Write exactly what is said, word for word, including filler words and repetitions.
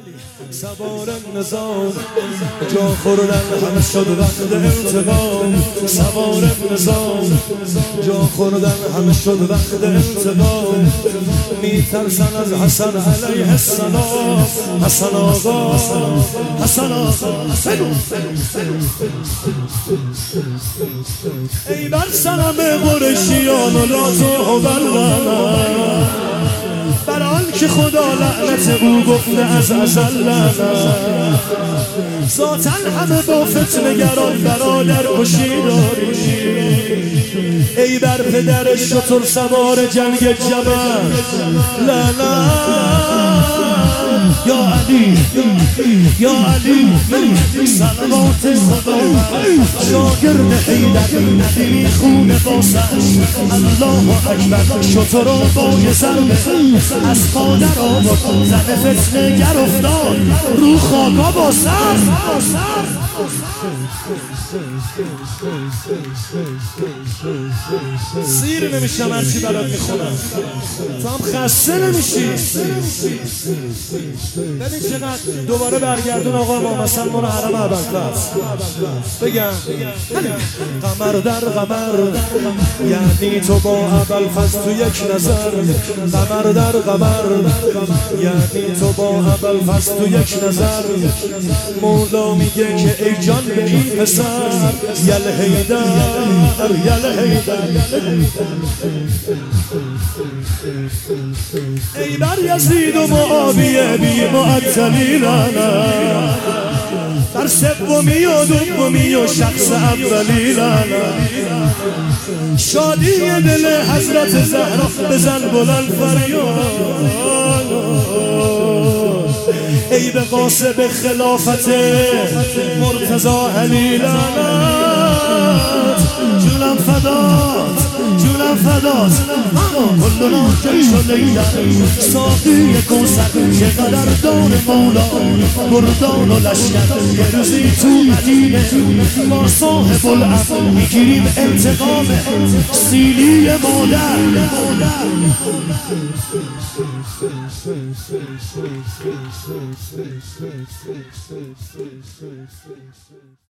سوار نظام جا خوردن همه شد وقت انتقام. سوار نظام جا خوردن همه شد وقت انتقام. میترسن از حسن علیه السلام. حسن آقا حسن آقا ای بر سلام قریشیان و لاتو و بلغم، بر آنکه خدا لعنت او گفته از ازل لعنت. ذاتاً همه با فتنه گران برادر کشی داری. ای بر پدر شتر سوار جنگ جبل لعنت. یا علی یا علی صلوات خدا شاگرد حیدر نبی خون باسد. الله اکبر شتر را با یه ضربه از پادر آورد. زن فتنه گر افتاد رو خاکا با سر. سیر نمیشم هرچی برات میخونم، تو هم خسته نمیشی. ببین چقدر دوباره برگردون آقا ما مثلا ما رو حرم ابوالفضل بگم قمر در قمر، یعنی تو با ابوالفضل تو یک نظر. قمر در قمر یعنی تو با ابوالفضل تو یک نظر. مولا میگه که ای جان به این پسر یل حیدر یل حیدر. ای بر یزید و معاویه بی معطلی لعنت. بر سومی و دومی و شخص اولی لعنت. شادی دل حضرت زهرا بزن بلند فریاد. ای به قاسب خلافت مرتضی علی لعنت. جونم فدات جونم فدات کلنا جیش لیلن. ساقی کوثر که قدردان مولا گردان و لشکر. یه روزی تو مدینه با صاحب الامر میگیریم انتقام سیلی مادر.